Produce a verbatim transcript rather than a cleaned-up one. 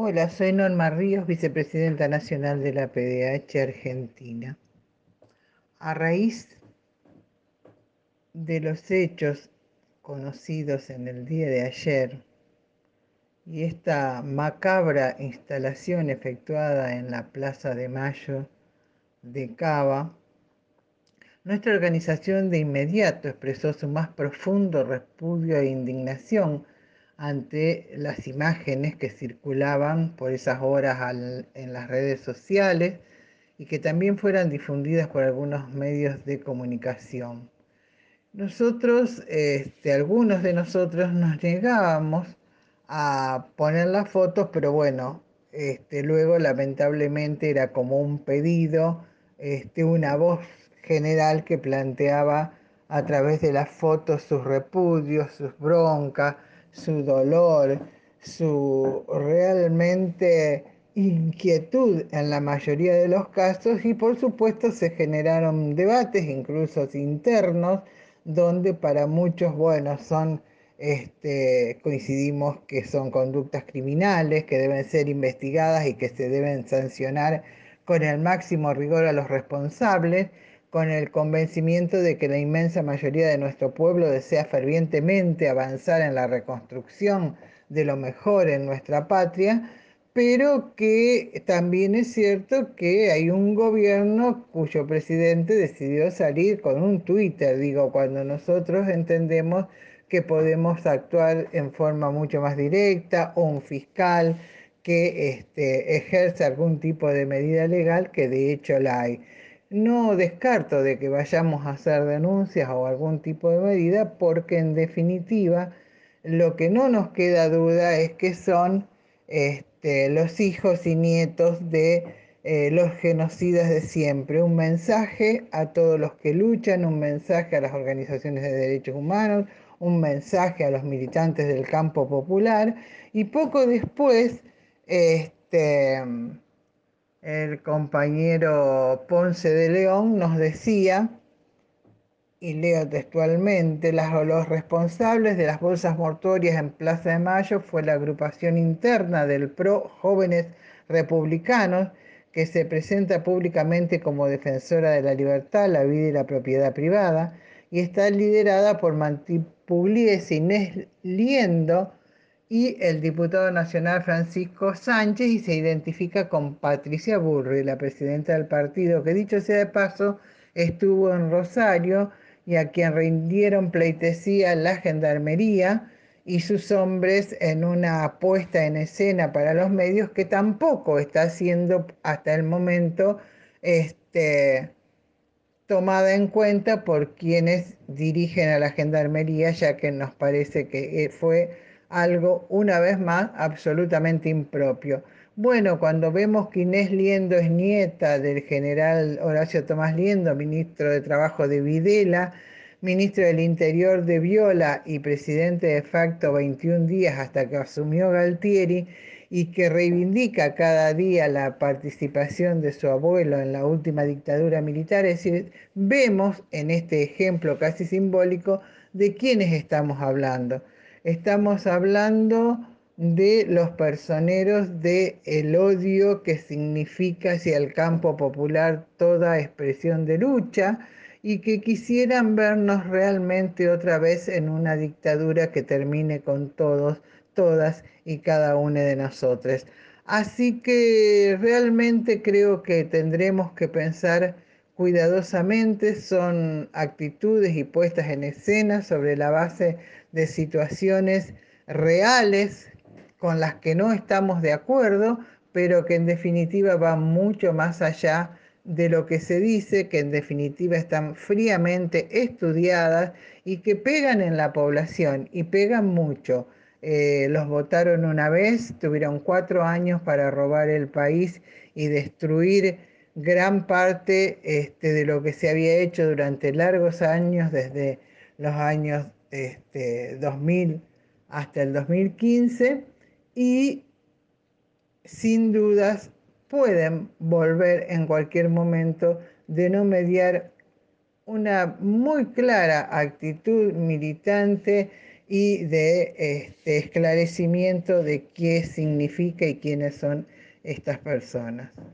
Hola, soy Norma Ríos, vicepresidenta nacional de la P D A H Argentina. A raíz de los hechos conocidos en el día de ayer y esta macabra instalación efectuada en la Plaza de Mayo de Cava, nuestra organización de inmediato expresó su más profundo repudio e indignación ante las imágenes que circulaban por esas horas al, en las redes sociales y que también fueran difundidas por algunos medios de comunicación. Nosotros, este, algunos de nosotros nos negábamos a poner las fotos, pero bueno, este, luego lamentablemente era como un pedido, este, una voz general que planteaba a través de las fotos sus repudios, sus broncas, su dolor, su realmente inquietud en la mayoría de los casos, y por supuesto se generaron debates, incluso internos, donde para muchos, bueno, son, este, coincidimos que son conductas criminales, que deben ser investigadas y que se deben sancionar con el máximo rigor a los responsables, con el convencimiento de que la inmensa mayoría de nuestro pueblo desea fervientemente avanzar en la reconstrucción de lo mejor en nuestra patria, pero que también es cierto que hay un gobierno cuyo presidente decidió salir con un Twitter, digo, cuando nosotros entendemos que podemos actuar en forma mucho más directa, o un fiscal que este, ejerce algún tipo de medida legal, que de hecho la hay. No descarto de que vayamos a hacer denuncias o algún tipo de medida, porque en definitiva lo que no nos queda duda es que son este, los hijos y nietos de eh, los genocidas de siempre. Un mensaje a todos los que luchan, un mensaje a las organizaciones de derechos humanos, un mensaje a los militantes del campo popular. Y poco después, este, el compañero Ponce de León nos decía, y leo textualmente: Las, los responsables de las bolsas mortuorias en Plaza de Mayo fue la agrupación interna del PRO Jóvenes Republicanos, que se presenta públicamente como defensora de la libertad, la vida y la propiedad privada, y está liderada por Martí Pugliese, Inés Liendo y el diputado nacional Francisco Sánchez, y se identifica con Patricia Burri, la presidenta del partido, que dicho sea de paso estuvo en Rosario, y a quien rindieron pleitesía la gendarmería y sus hombres en una puesta en escena para los medios que tampoco está siendo hasta el momento este, tomada en cuenta por quienes dirigen a la gendarmería, ya que nos parece que fue algo, una vez más, absolutamente impropio. Bueno, cuando vemos que Inés Liendo es nieta del general Horacio Tomás Liendo, ministro de Trabajo de Videla, ministro del Interior de Viola y presidente de facto veintiún días hasta que asumió Galtieri, y que reivindica cada día la participación de su abuelo en la última dictadura militar, es decir, vemos en este ejemplo casi simbólico de quiénes estamos hablando. Estamos hablando de los personeros del odio que significa hacia el campo popular toda expresión de lucha, y que quisieran vernos realmente otra vez en una dictadura que termine con todos, todas y cada una de nosotros. Así que realmente creo que tendremos que pensar cuidadosamente, son actitudes y puestas en escena sobre la base de situaciones reales con las que no estamos de acuerdo, pero que en definitiva van mucho más allá de lo que se dice, que en definitiva están fríamente estudiadas y que pegan en la población, y pegan mucho. Eh, los votaron una vez, tuvieron cuatro años para robar el país y destruir gran parte este, de lo que se había hecho durante largos años, desde los años este, dos mil hasta el dos mil quince, y sin dudas pueden volver en cualquier momento de no mediar una muy clara actitud militante y de este, esclarecimiento de qué significa y quiénes son estas personas.